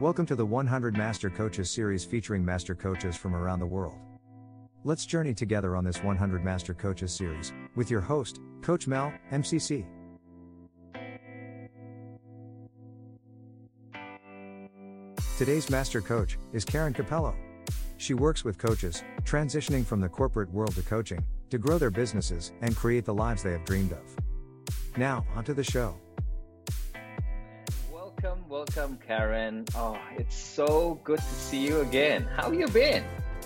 Welcome to the 100 Master Coaches series featuring master coaches from around the world. Let's journey together on this 100 Master Coaches series with your host, Coach Mel, MCC. Today's master coach is Karen Capello. She works with coaches, transitioning from the corporate world to coaching, to grow their businesses and create the lives they have dreamed of. Now, onto the show. Welcome, Karen. Oh, it's so good to see you again. How you been?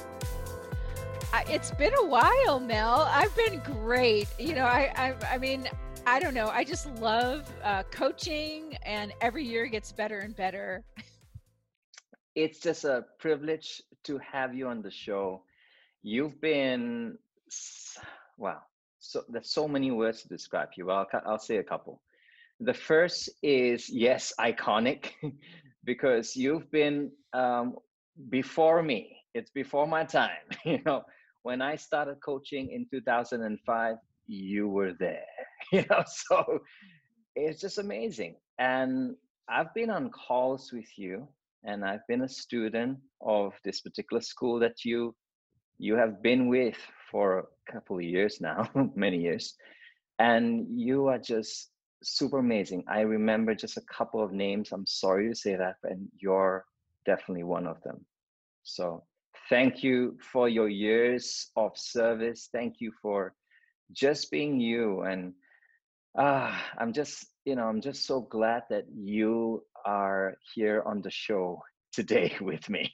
It's been a while, Mel. I've been great. I mean, I don't know. I just love coaching, and every year gets better and better. It's just a privilege to have you on the show. You've been, wow, so there's so many words to describe you. Well, I'll say a couple. The first is, yes, iconic, because you've been before me. It's before my time. When I started coaching in 2005, you were there. So it's just amazing. And I've been on calls with you, and I've been a student of this particular school that you have been with for a couple of years now, many years, and you are just super amazing. I remember just a couple of names. I'm sorry to say that, and you're definitely one of them. So thank you for your years of service. Thank you for just being you. And I'm just so glad that you are here on the show today with me.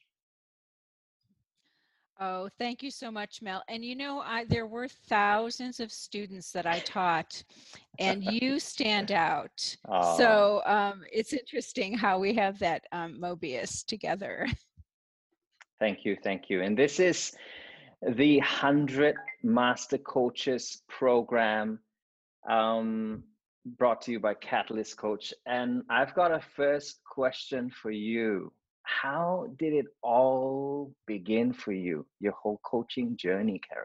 Oh, thank you so much, Mel. And there were thousands of students that I taught, and you stand out. So it's interesting how we have that Mobius together. Thank you. And this is the 100 Master Coaches program, brought to you by Catalyst Coach. And I've got a first question for you. How did it all begin for you, your whole coaching journey, Karen?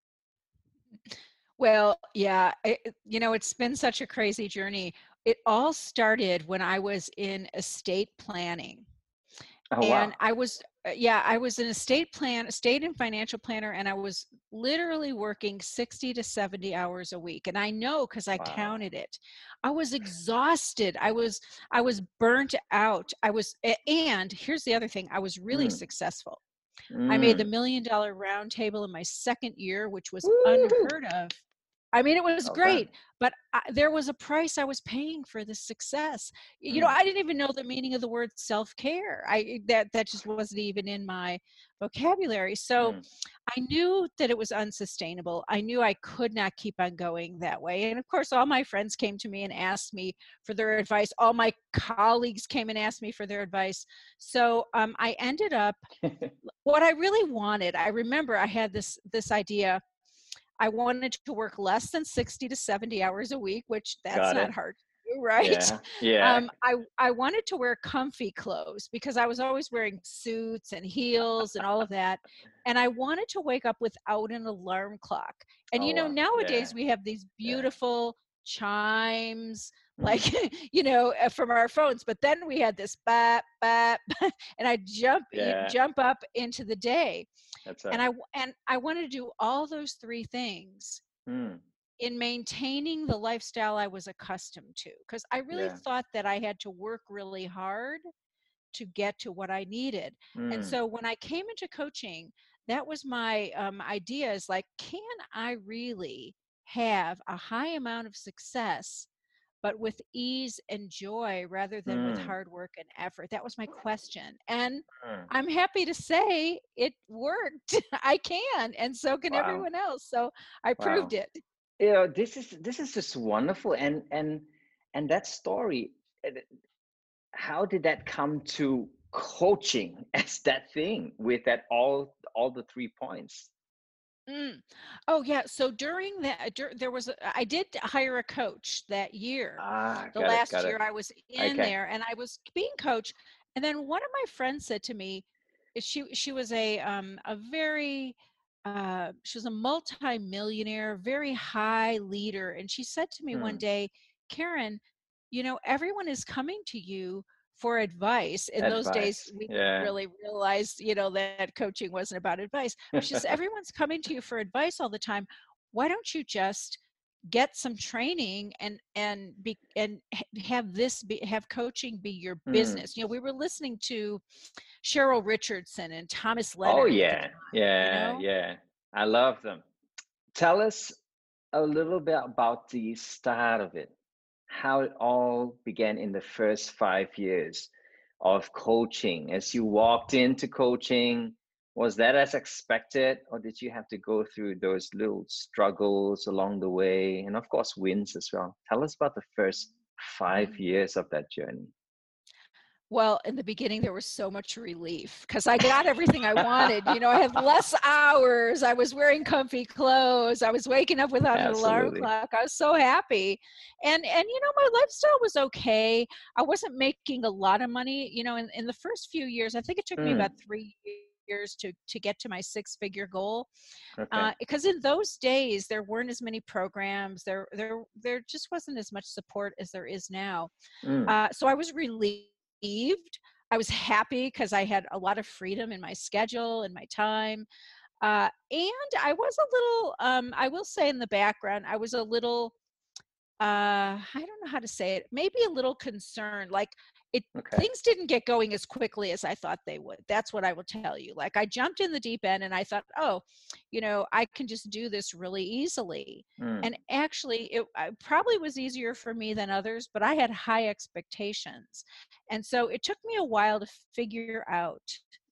Well, yeah, it's been such a crazy journey. It all started when I was in estate planning. Oh, And wow. I was an estate and financial planner, and I was literally working 60 to 70 hours a week. And I know, because I counted it. I was exhausted. I was burnt out. And here's the other thing, I was really successful. I made the $1 Million Round Table in my second year, which was unheard of. I mean, it was great, but there was a price I was paying for this success. I didn't even know the meaning of the word self-care. That just wasn't even in my vocabulary. So I knew that it was unsustainable. I knew I could not keep on going that way. And of course, all my friends came to me and asked me for their advice. All my colleagues came and asked me for their advice. So I ended up, what I really wanted, I remember I had this idea. I wanted to work less than 60 to 70 hours a week, which that's not hard to do, right? Yeah. I wanted to wear comfy clothes because I was always wearing suits and heels and all of that. And I wanted to wake up without an alarm clock. And nowadays we have these beautiful chimes, like, from our phones, but then we had this bap, bap, and I'd jump up into the day. That's right. And I wanted to do all those three things in maintaining the lifestyle I was accustomed to, because I really thought that I had to work really hard to get to what I needed. And so when I came into coaching, that was my idea, is like, can I really have a high amount of success, but with ease and joy rather than with hard work and effort? That was my question. And I'm happy to say it worked. I can, and so can everyone else. So I proved it. This is just wonderful. And that story, how did that come to coaching as that thing with that all the 3 points? Oh yeah. So during that, I did hire a coach that year. The last year I was in there, and I was being coached. And then one of my friends said to me, she was a very, she was a multi-millionaire, very high leader. And she said to me one day, Karen, everyone is coming to you for advice. In those days, Advice. we didn't Yeah. really realize, that coaching wasn't about advice. She says, everyone's coming to you for advice all the time. Why don't you just get some training and have coaching be your Hmm. business? We were listening to Cheryl Richardson and Thomas Oh Leonard at the yeah, time. yeah, yeah. I love them. Tell us a little bit about the start of it, how it all began in the first 5 years of coaching. As you walked into coaching, was that as expected, or did you have to go through those little struggles along the way? And of course, wins as well. Tell us about the first five Mm. years of that journey. Well, in the beginning, there was so much relief because I got everything I wanted. I had less hours. I was wearing comfy clothes. I was waking up without an alarm Absolutely. clock. I was so happy. And my lifestyle was okay. I wasn't making a lot of money. In the first few years, I think it took me about Mm, 3 years to get to my six-figure goal. okay. Because in those days, there weren't as many programs. There just wasn't as much support as there is now. Mm, So I was relieved. I was happy because I had a lot of freedom in my schedule and my time. And I was a little, I will say in the background, I was a little, I don't know how to say it, maybe a little concerned. Like okay. things didn't get going as quickly as I thought they would. That's what I will tell you. Like I jumped in the deep end and I thought, oh, I can just do this really easily. Mm, And actually, it probably was easier for me than others, but I had high expectations. And so it took me a while to figure out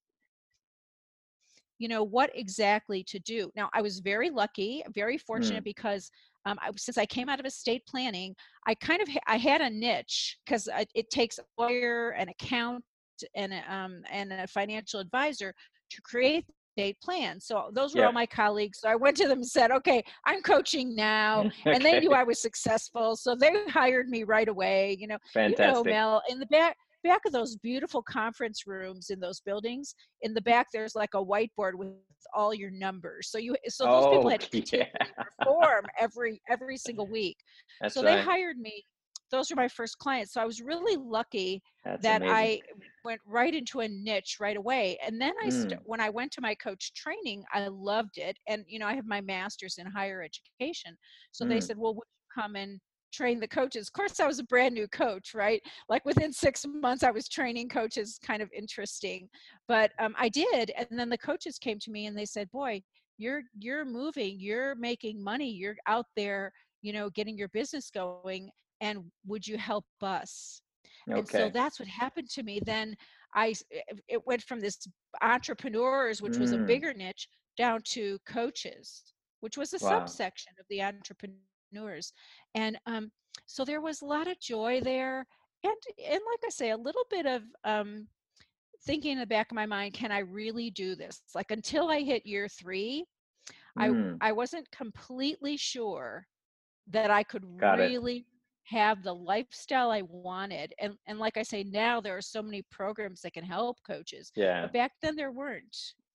what exactly to do. Now, I was very lucky, very fortunate mm, because since I came out of estate planning, I had a niche because it takes a lawyer, an accountant, and a financial advisor to create estate plans. So those were all yep. my colleagues. So I went to them and said, "Okay, I'm coaching now," and they knew Okay. I was successful, so they hired me right away. Fantastic. Mel, in the back of those beautiful conference rooms in those buildings, in the back there's like a whiteboard with all your numbers, so those people Oh, had to yeah. continually perform every single week. That's So they right. hired me. Those were my first clients, so I was really lucky That's that amazing. I went right into a niche right away. And then Mm, when I went to my coach training, I loved it. And I have my master's in higher education, so they mm, said, well, would you come and train the coaches? Of course, I was a brand new coach, right? Like within 6 months, I was training coaches. Kind of interesting, but I did. And then the coaches came to me and they said, "Boy, you're moving, you're making money, you're out there, getting your business going. And would you help us?" And so okay. that's what happened to me. Then it went from this entrepreneurs, which was a Mm, bigger niche, down to coaches, which was a wow. subsection of the entrepreneurs. And so there was a lot of joy there. And like I say, a little bit of thinking in the back of my mind, can I really do this? Like until I hit year 3, I Mm, I wasn't completely sure that I could got it. really have the lifestyle I wanted. And like I say, now there are so many programs that can help coaches, Yeah. but back then there weren't.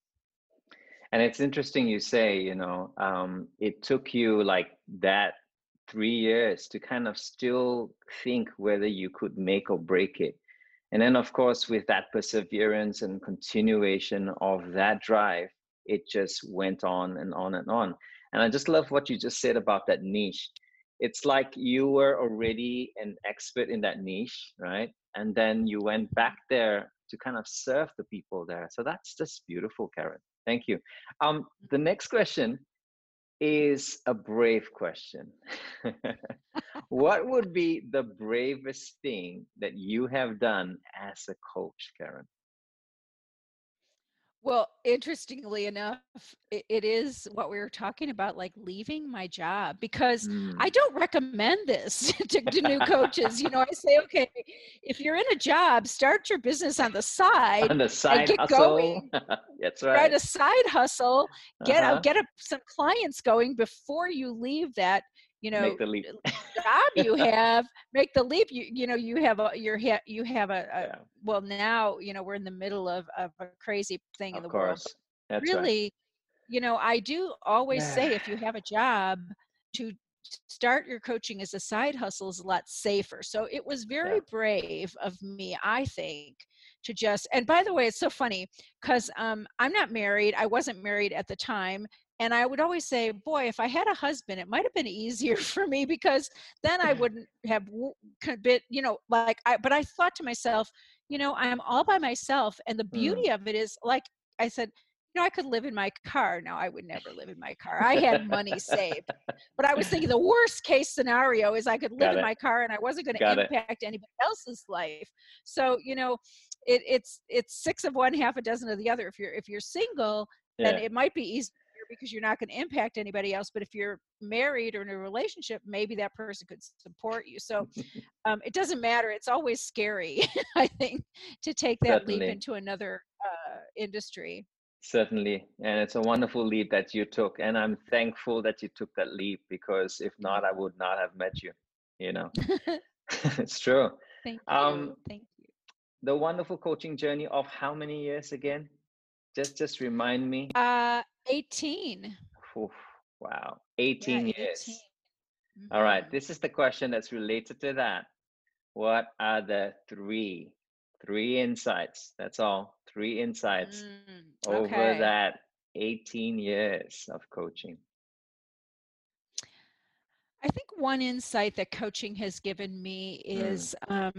And it's interesting you say, it took you like that 3 years to kind of still think whether you could make or break it. And then, of course, with that perseverance and continuation of that drive, it just went on and on and on. And I just love what you just said about that niche. It's like you were already an expert in that niche, right? And then you went back there to kind of serve the people there. So that's just beautiful, Karen. Thank you. The next question is a brave question. What would be the bravest thing that you have done as a coach, Karen? Well, interestingly enough, it is what we were talking about, like leaving my job, because I Mm. don't recommend this to new coaches. I say, okay, if you're in a job, start your business on the side On the and side get hustle. going. That's Right, right. a side hustle, Uh-huh. some clients going before you leave that, you Make know, the leap. job you have, make the leap. You have you have a Yeah, well, now, we're in the middle of a crazy thing in of the world, but course. That's right. really, I do always Yeah. say if you have a job, to start your coaching as a side hustle is a lot safer. So it was very Yeah. brave of me, I think, to just, and by the way, it's so funny because I'm not married. I wasn't married at the time. And I would always say, boy, if I had a husband, it might have been easier for me because then I wouldn't have been, but I thought to myself, I'm all by myself. And the Mm. beauty of it is, like I said, I could live in my car. Now, I would never live in my car. I had money saved. But I was thinking the worst case scenario is I could live Got in it. my car and I wasn't going to Got it. impact anybody else's life. So, it's six of one, half a dozen of the other. If you're single, then Yeah. it might be easier because you're not going to impact anybody else. But if you're married or in a relationship, maybe that person could support you. So it doesn't matter. It's always scary, I think, to take that leap Certainly. into another industry. Certainly. And it's a wonderful leap that you took. And I'm thankful that you took that leap, because if not, I would not have met you, It's true. Thank Um, you. Thank you. the wonderful coaching journey of how many years again? Just remind me. 18. Oof, wow. 18 Yeah, years. 18. All right. Mhm. This is the question that's related to that. What are the three insights? That's all. 3 insights over Okay. that 18 years of coaching. I think one insight that coaching has given me Mm. is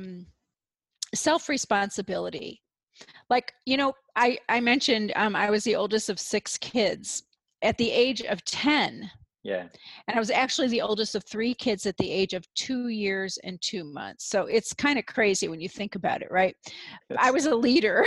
self-responsibility. Like, I mentioned I was the oldest of 6 kids. At the age of 10, Yeah. and I was actually the oldest of 3 kids at the age of 2 years and 2 months. So it's kind of crazy when you think about it, right? I was a leader.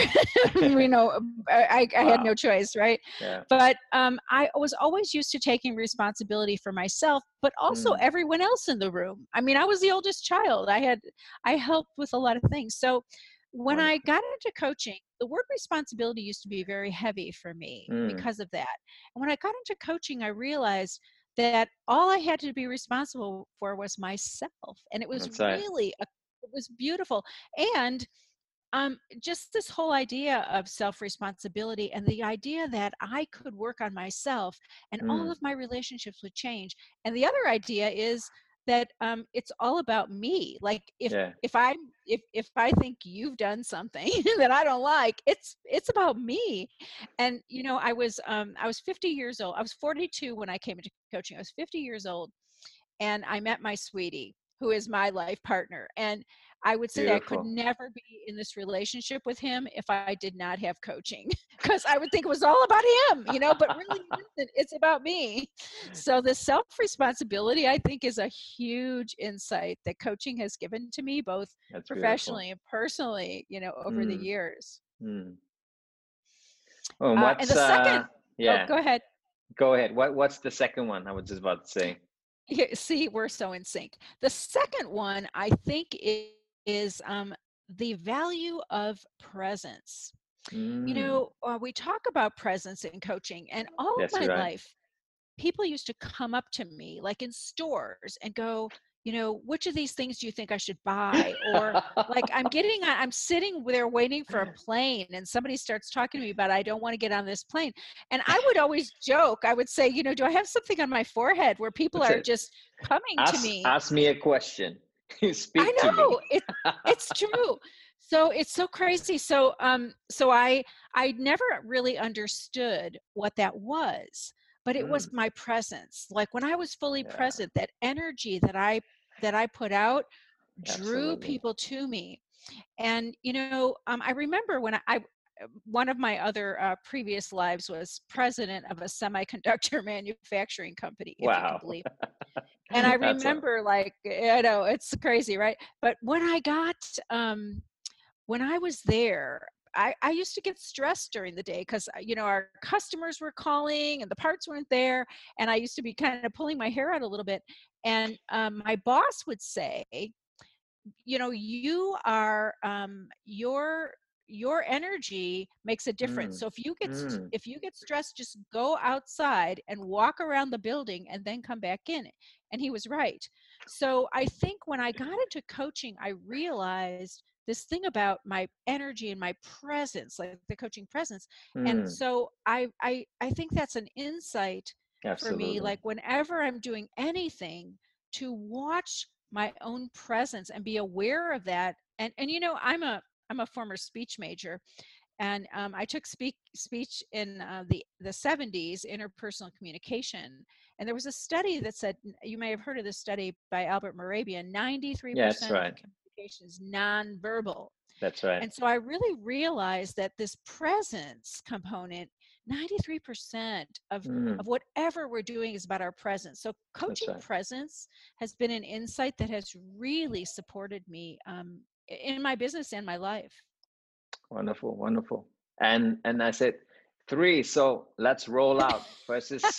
I had no Wow. choice, right? Yeah. But I was always used to taking responsibility for myself, but also Mm. everyone else in the room. I mean, I was the oldest child. I helped with a lot of things. So when I Wonderful. got into coaching, the word responsibility used to be very heavy for me Mm. because of that. And when I got into coaching, I realized that all I had to be responsible for was myself. And it was That's right. really, it was beautiful. And just this whole idea of self-responsibility and the idea that I could work on myself and all Mm. of my relationships would change. And the other idea is that it's all about me. Like Yeah. if I think you've done something that I don't like, it's about me. And I was 50 years old. I was 42 when I came into coaching. I was 50 years old, and I met my sweetie, who is my life partner. And I would say I could Beautiful. never be in this relationship with him if I did not have coaching, because I would think it was all about him, but really it isn't. It's about me. So the self-responsibility, I think, is a huge insight that coaching has given to me, both That's beautiful. professionally and personally, over the Mm. years. Mm. Oh, and And what's the second, oh, yeah, go ahead. go ahead. What's the second one? I was just about to say. Yeah, see, we're so in sync. The second one, I think, is the value of presence. Mm. We talk about presence in coaching, and all of That's my right. life, people used to come up to me, like in stores, and go, which of these things do you think I should buy? Or like I'm sitting there waiting for a plane, and somebody starts talking to me about, I don't want to get on this plane. And I would always joke, I would say, do I have something on my forehead where people That's are it. just coming to me? Ask me a question. I Speak to me. know it's true. So it's so crazy. So I never really understood what that was, but it was Mm. my presence. Like when I was fully Yeah, present, that energy that I put out drew absolutely. people to me. And I remember when I one of my other previous lives was president of a semiconductor manufacturing company, if you can Wow. believe. And I That's a remember, like, it's crazy, right? But when I was there, I used to get stressed during the day because, our customers were calling and the parts weren't there. And I used to be kind of pulling my hair out a little bit. And my boss would say, you are your energy makes a difference. mm. So Mm. if you get stressed, just go outside and walk around the building and then come back in. And he was right. So I think when I got into coaching, I realized this thing about my energy and my presence, like the coaching presence. And Mm. so I think that's an insight for me. Absolutely. Like whenever I'm doing anything, to watch my own presence and be aware of that. And you know, I'm a former speech major, and I took speech in the 70s, interpersonal communication. And there was a study that said, you may have heard of this study by Albert Mehrabian, 93% Yes, of right. communication is nonverbal. That's right. And so I really realized that this presence component, 93% of whatever we're doing is about our presence. So coaching right. presence has been an insight that has really supported me in my business and my life. Wonderful, wonderful. And I said 3, so let's roll out. First is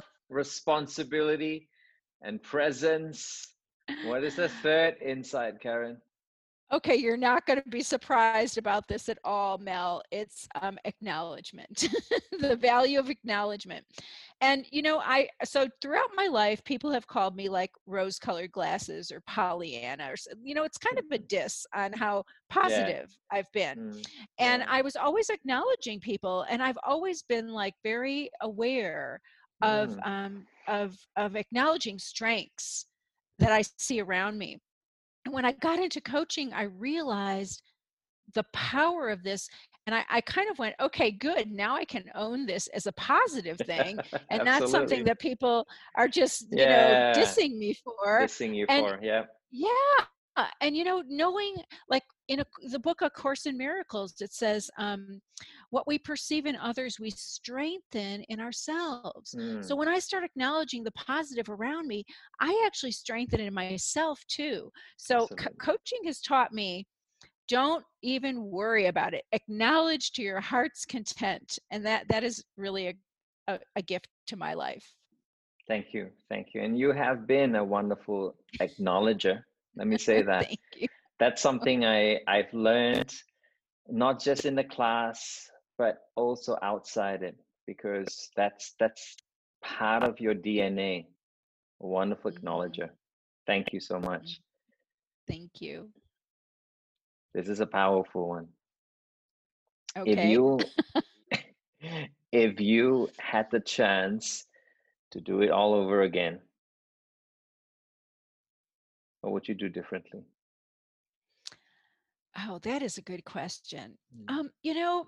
self-responsibility and presence. What is the third insight, Karen? Okay, you're not going to be surprised about this at all, Mel. It's acknowledgement, the value of acknowledgement. And, you know, so throughout my life, people have called me like rose-colored glasses or Pollyanna, or, you know, it's kind of a diss on how positive I've been. And I was always acknowledging people, and I've always been like very aware of acknowledging strengths that I see around me. And when I got into coaching, I realized the power of this. And I kind of went, okay, good. Now I can own this as a positive thing and not something that people are just, you know, dissing me for. Dissing you for, yeah. Yeah. And, you know, knowing, like in the book, A Course in Miracles, it says, what we perceive in others, we strengthen in ourselves. So when I start acknowledging the positive around me, I actually strengthen it in myself too. So coaching has taught me, don't even worry about it. Acknowledge to your heart's content. And that is really a gift to my life. Thank you. Thank you. And you have been a wonderful acknowledger. Let me say that. Thank you. That's something I've learned, not just in the class, but also outside it, because that's part of your DNA. A wonderful acknowledger. Thank you so much. Thank you. This is a powerful one. Okay. If you had the chance to do it all over again, what would you do differently? Oh, that is a good question. You know,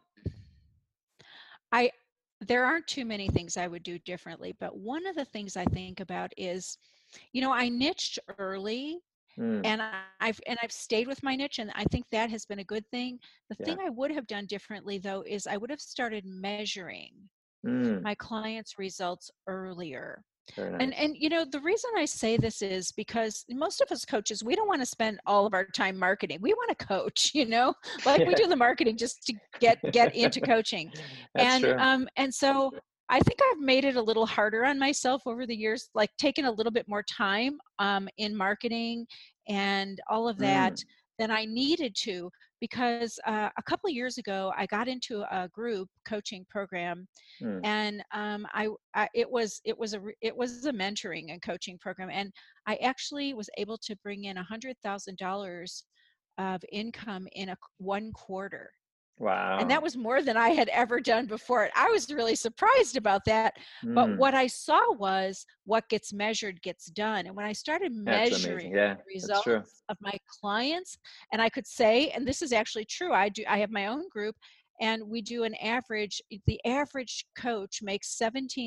there aren't too many things I would do differently, but one of the things I think about is, you know, I niched early. And I've stayed with my niche, and I think that has been a good thing. The thing I would have done differently, though, is I would have started measuring my clients' results earlier. Very nice. And you know, the reason I say this is because most of us coaches, we don't want to spend all of our time marketing. We want to coach, you know, like we do the marketing just to get into coaching. That's true. And so I think I've made it a little harder on myself over the years, like taking a little bit more time in marketing and all of that than I needed to, because a couple of years ago, I got into a group coaching program, and it was a mentoring and coaching program, and I actually was able to bring in $100,000 of income in one quarter. Wow. And that was more than I had ever done before. I was really surprised about that. But what I saw was what gets measured gets done. And when I started measuring the results of my clients, and I could say, and this is actually true, I have my own group, and we do the average coach makes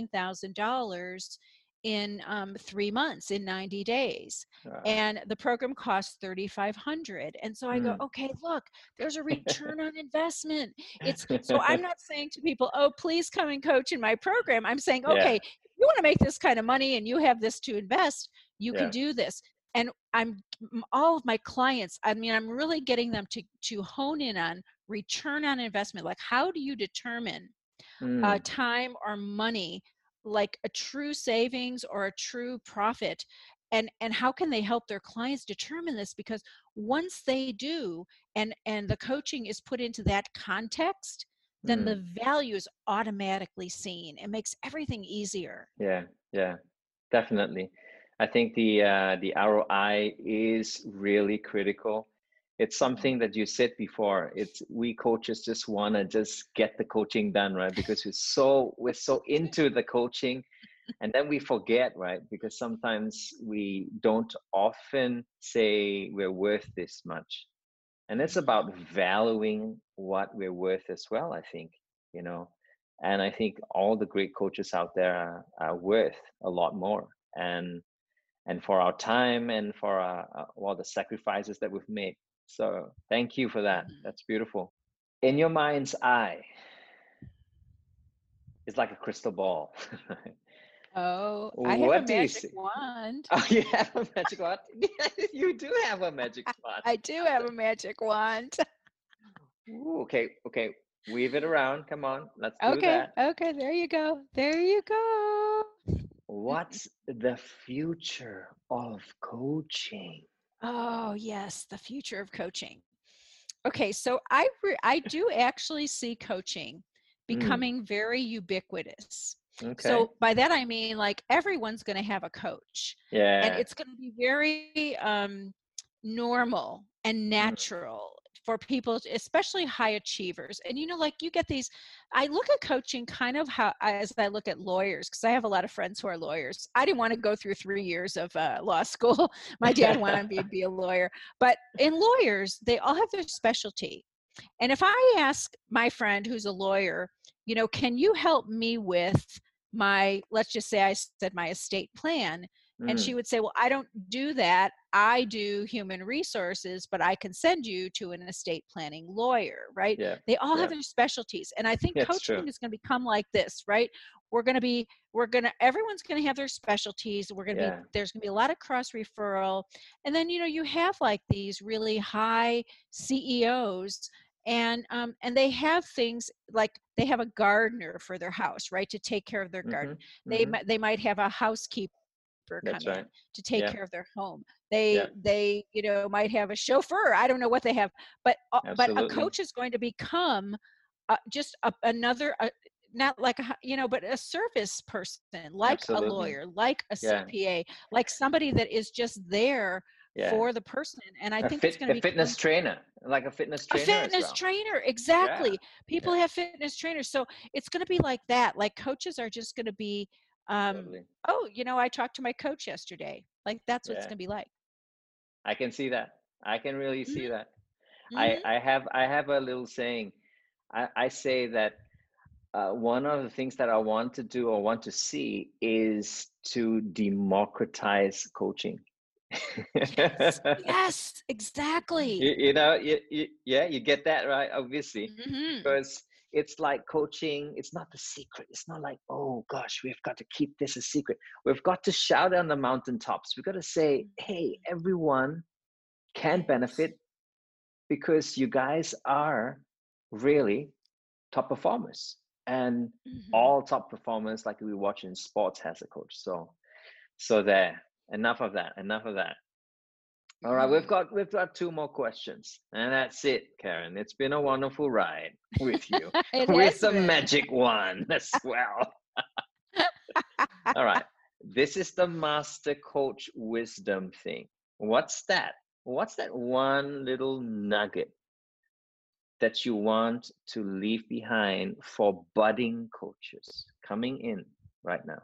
$17,000 in 3 months, in 90 days. And the program costs $3,500. And so I go, okay, look, there's a return on investment. So I'm not saying to people, oh, please come and coach in my program. I'm saying, okay, if you want to make this kind of money and you have this to invest, you can do this. And all of my clients, I mean, I'm really getting them to hone in on return on investment. Like, how do you determine time or money, like a true savings or a true profit, and how can they help their clients determine this? Because once they do, and the coaching is put into that context, then the value is automatically seen. It makes everything easier. Yeah, definitely. I think the ROI is really critical. It's something that you said before. We coaches just want to just get the coaching done, right? Because we're so into the coaching, And then we forget, right? Because sometimes we don't often say we're worth this much. And it's about valuing what we're worth as well, I think, you know. And I think all the great coaches out there are worth a lot more. And for our time and for all the sacrifices that we've made. So thank you for that. That's beautiful. In your mind's eye, it's like a crystal ball. Oh, I have a What do you magic see? wand. Oh, you have a magic wand? You do have a magic wand. I do have a magic wand. Ooh, okay, okay. Weave it around. Come on, let's do Okay, that. okay, there you go. There you go. What's the future of coaching? Oh, yes, the future of coaching. Okay, so I do actually see coaching becoming very ubiquitous. Okay. So by that I mean like everyone's going to have a coach, and Yeah. it's going to be very normal and natural for people, especially high achievers. And like you get these, I look at coaching kind of how as I look at lawyers, because I have a lot of friends who are lawyers. I didn't want to go through 3 years of law school. My dad wanted me to be a lawyer, but in lawyers they all have their specialty. And if I ask my friend who's a lawyer, can you help me with my, let's just say I said my estate plan, and she would say, well, I don't do that. I do human resources, but I can send you to an estate planning lawyer, right? Yeah. They all have Yeah. their specialties. And I think That's true. coaching is going to become like this, right? Everyone's going to have their specialties. There's going to be a lot of cross referral. And then, you have like these really high CEOs, and they have things like they have a gardener for their house, right, to take care of their garden. They might have a housekeeper That's come right. in to take Yeah. care of their home. Yeah. They might have a chauffeur. I don't know what they have, but a Absolutely. coach is going to become just another not like but a service person, like Absolutely. a lawyer, like a Yeah. CPA, like somebody that is just there Yeah. for the person. And I think it's going to be fitness trainer, like a fitness a trainer as fitness well. trainer. Exactly. Yeah. People have fitness trainers. So it's going to be like that. Like coaches are just going to be, Totally. oh, I talked to my coach yesterday. Like that's what it's Yeah. going to be like. I can see that. I can really see that. Mhm. I have a little saying. I say that one of the things that I want to do or want to see is to democratize coaching. Yes, exactly. You get that, right? Obviously, Mhm. because it's like coaching, it's not the secret. It's not like, oh gosh, we've got to keep this a secret. We've got to shout on the mountaintops. We've got to say, hey, everyone can benefit because you guys are really top performers. And all top performers, like we watch in sports, has a coach. So there. Enough of that. All right, we've got 2 more questions, and that's it, Karen. It's been a wonderful ride with you, with the magic wand as well. All right, this is the master coach wisdom thing. What's that? What's that one little nugget that you want to leave behind for budding coaches coming in right now?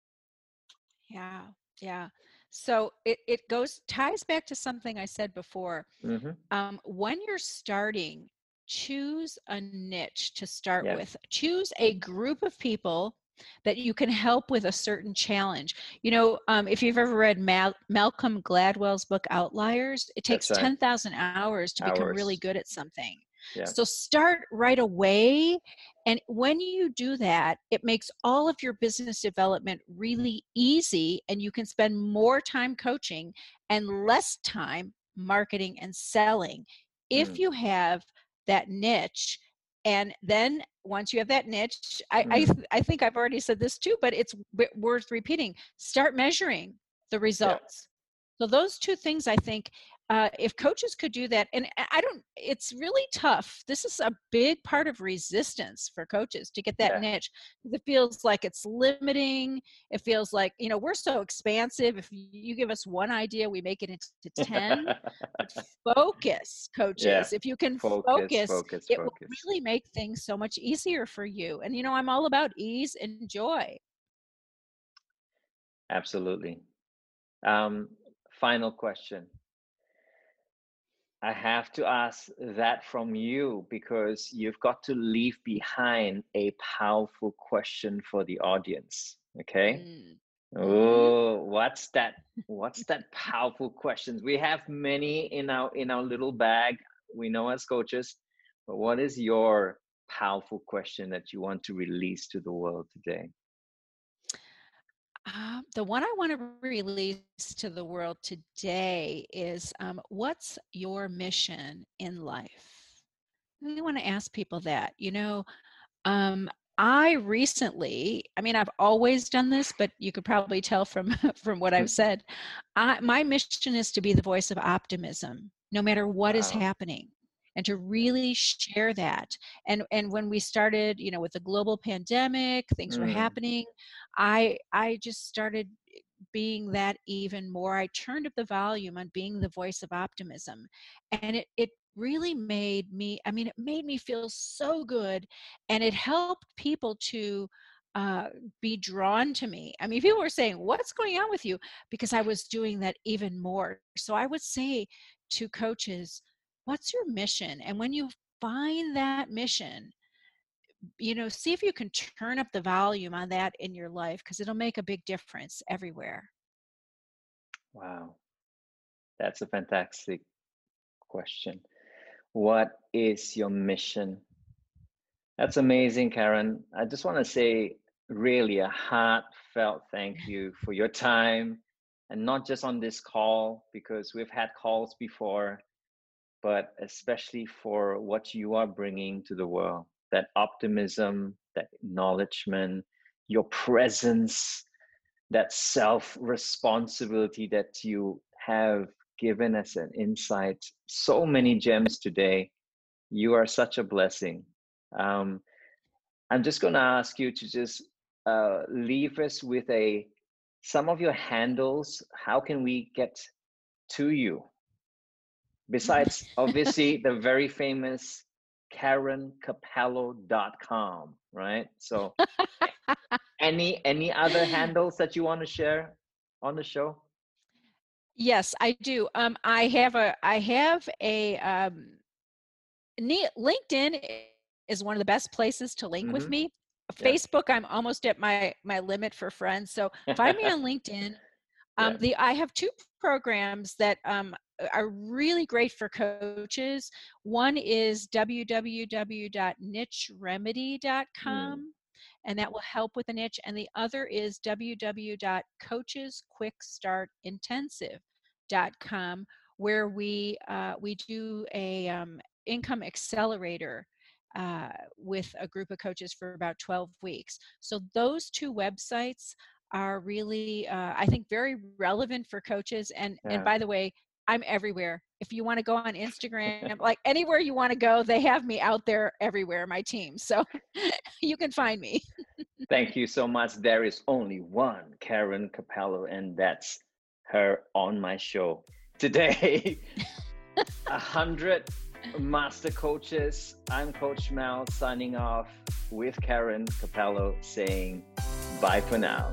Yeah. So it ties back to something I said before. When you're starting, choose a niche to start with. Choose a group of people that you can help with a certain challenge. If you've ever read Malcolm Gladwell's book Outliers, it takes 10,000 hours to become really good at something. Yeah. So start right away. And when you do that, it makes all of your business development really easy, and you can spend more time coaching and less time marketing and selling if you have that niche. And then once you have that niche, I think I've already said this too, but it's worth repeating. Start measuring the results. So those 2 things, I think, if coaches could do that, and it's really tough. This is a big part of resistance for coaches to get that niche. It feels like it's limiting. It feels like, we're so expansive. If you give us one idea, we make it into 10. But focus, coaches. If you can focus, it will really make things so much easier for you. And, I'm all about ease and joy. Absolutely. Final question. I have to ask that from you because you've got to leave behind a powerful question for the audience. Okay. Mm. Oh, what's that? What's that powerful questions? We have many in our little bag. We know as coaches, but what is your powerful question that you want to release to the world today? The one I want to release to the world today is what's your mission in life? I want to ask people that. Um, I recently, I mean, I've always done this, but you could probably tell from from what I've said. My mission is to be the voice of optimism, no matter what is Wow. happening, and to really share that. And when we started, with the global pandemic, things were Mm, happening. I just started being that even more. I turned up the volume on being the voice of optimism, and it really made me. I mean, it made me feel so good, and it helped people to uh, be drawn to me. I mean, people were saying, "What's going on with you?" Because I was doing that even more. So I would say to coaches, "What's your mission?" And when you find that mission, see if you can turn up the volume on that in your life because it'll make a big difference everywhere. wow. That's a fantastic question. What is your mission? That's amazing, Karen. I just want to say really a heartfelt thank you for your time and not just on this call because we've had calls before, but especially for what you are bringing to the world, that optimism, that acknowledgement, your presence, that self responsibility that you have given us an insight. So many gems today. You are such a blessing. Um, I'm just going to ask you to just leave us with some of your handles. How can we get to you? Besides, obviously, the very famous KarenCapello.com, right? So, any other handles that you want to share on the show? Yes, I do. LinkedIn is one of the best places to link with Mm-hmm. me. Yeah. Facebook, I'm almost at my limit for friends. So find me on LinkedIn. Yeah. I have two programs that are really great for coaches. One is Mm. www.nicheremedy.com, and that will help with the niche. And the other is www.coachesquickstartintensive.com, where we do a income accelerator with a group of coaches for about 12 weeks. So those two websites are really, I think, very relevant for coaches. And Yeah. by the way, I'm everywhere. If you want to go on Instagram, like anywhere you want to go, they have me out there everywhere, my team. So you can find me. Thank you so much. There is only one Karen Capello, and that's her on my show today. 100 master coaches. I'm Coach Mel signing off with Karen Capello saying bye for now.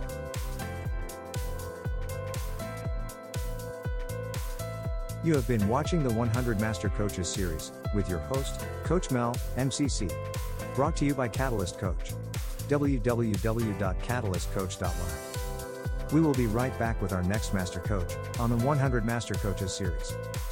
You have been watching the 100 Master Coaches series with your host, Coach Mel, MCC. Brought to you by Catalyst Coach. www.catalystcoach.live. We will be right back with our next Master Coach on the 100 Master Coaches series.